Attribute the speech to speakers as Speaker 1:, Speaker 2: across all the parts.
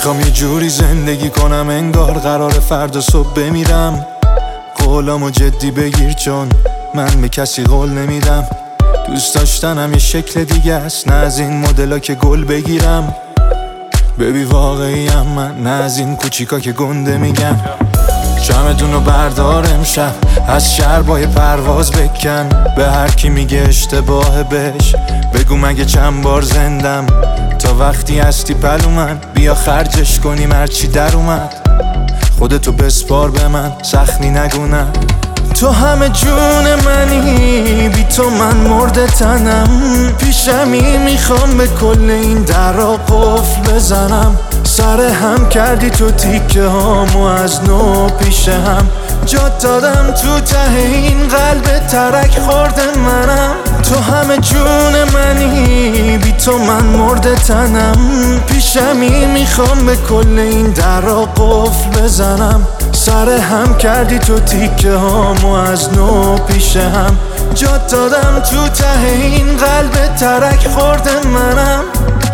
Speaker 1: میخوام یه جوری زندگی کنم انگار قرار فردا صبح بمیرم. قولامو جدی بگیر چون من به کسی قول نمیدم. دوست داشتنم یه شکل دیگه است، نه از این مدلا که گل بگیرم. ببی واقعیم من، نه از این کوچیکا که گنده میگم. شمعتونو بردار امشب، از شهر با یه پرواز بکن. به هر کی میگه اشتباه بهش بگو مگه چند بار زندم. تا وقتی هستی پلو من، بیا خرجش کنیم هرچی در اومد. خودتو بسپار به من، سختی نگونم. تو همه جون منی، بی تو من مرده تنم. پیشمی میخوام به کل این درا قفل بزنم. سر هم کردی تو تیکه هامو از نو پیش هم. جات دادم تو ته این قلب ترک خورده منم. تو همه جون منی، بی تو من مرده تنم. پیشمی میخوام به کل این درا قفل بزنم. سر هم کردی تو تیکه هامو از نو پیش هم. جات دادم تو ته این قلب ترک خورده منم.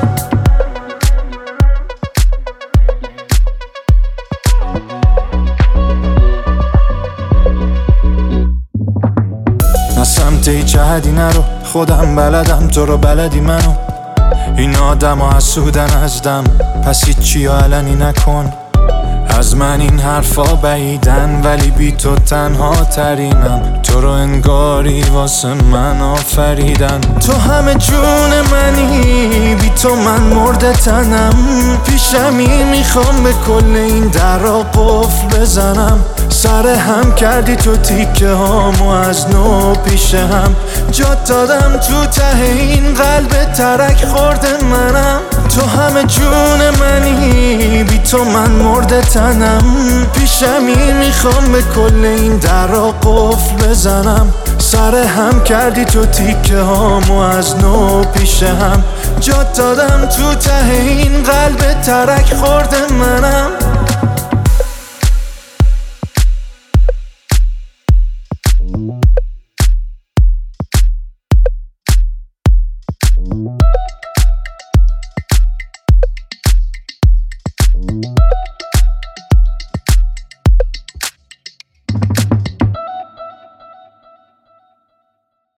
Speaker 1: نه سمت هیچ حدی نرو، خودم بلدم تو رو بلدی منو. این آدم ها حسودن از دم، پس هیچی علنی نکن. از من این حرفا بعیدن ولی بی تو تنها ترینم. تو رو انگاری واسه من آفریدن. تو همه جون منی، بی تو من مرده تنم. پیشمی میخوام به کل این درا قفل بزنم. سر هم کردی تو تیکه هامو از نو پیش هم. جات دادم تو ته این قلب ترک خورده منم. تو همه جون منی، بی تو من مرده تنم. پیشمی میخوام به کل این درا قفل بزنم. سر هم کردی تو تیکه هامو از نو پیش هم. جات دادم تو ته این قلب ترک خورده منم.